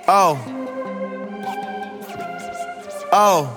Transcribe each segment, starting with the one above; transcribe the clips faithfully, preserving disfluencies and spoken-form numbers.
Oh. Oh.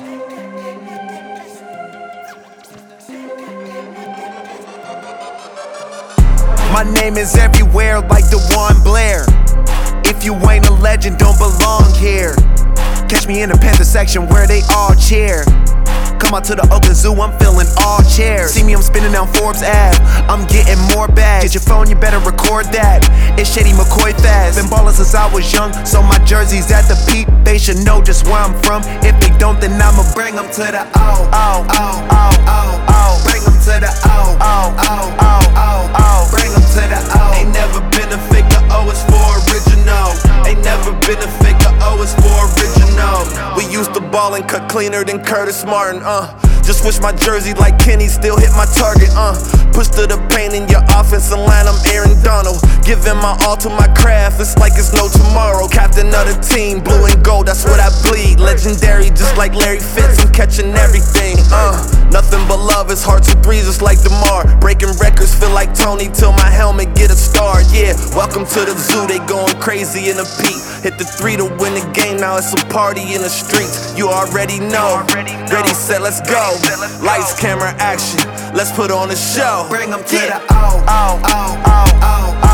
My name is everywhere like DeJuan Blair. If you ain't a legend, don't belong here. Catch me in the Panther section where they all cheer. Come out to the Oakland Zoo, I'm filling all chairs. See me, I'm spinning down Forbes Ave, I'm getting more bags. Get your phone, you better record that. It's Shady McCoy fast. Been ballin' since I was young, so my jersey's at the peak. They should know just where I'm from. If they don't, then I'ma bring them to the O, O, O, O, O, O. Bring them to the O, O, O, O, O, O. Bring them to the O. Ain't never been a fake, the O is for original. Ain't never been a fake, the O is for original. We used to ball and cut cleaner than Curtis Martin, uh. Just switch my jersey like Kenny, still hit my target, uh. Push to the paint in your offensive line, I'm Aaron Donald. Giving my all to my craft, it's like it's no tomorrow. Captain of the team, blue and gold, that's what I bleed. Legendary, just like Larry Fitz, I'm catching everything, uh. Nothing but love, it's hearts and threes, just like DeMar. Breaking records, feel like Tony till my helmet get a star, yeah. Welcome to the zoo, they going crazy in the peak. Hit the three to win the game, now it's a party in the streets. You already know, ready, set, let's go. Lights, camera, action, let's put on a show. Bring them to the O, O, O, O, O, O.